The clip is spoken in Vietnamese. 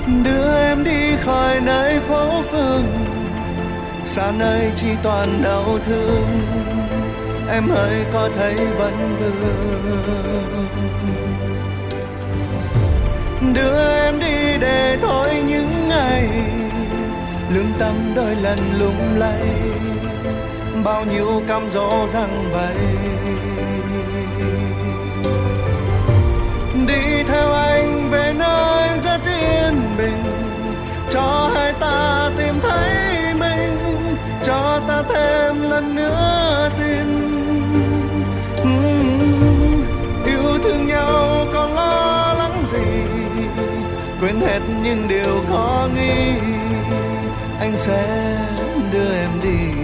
đưa em đi khỏi nơi phố phường, xa nơi chỉ toàn đau thương. Em hỡi có thấy vẫn vương, đưa em đi để thôi những ngày lương tâm đôi lần lung lay, bao nhiêu cám dỗ giăng vầy. Đi theo anh về nơi rất yên bình, cho hai ta tìm thấy mình, cho ta thêm lần nữa tin. Yêu thương nhau còn lo lắng gì, quên hết những điều khó nghĩ, anh sẽ đưa em đi.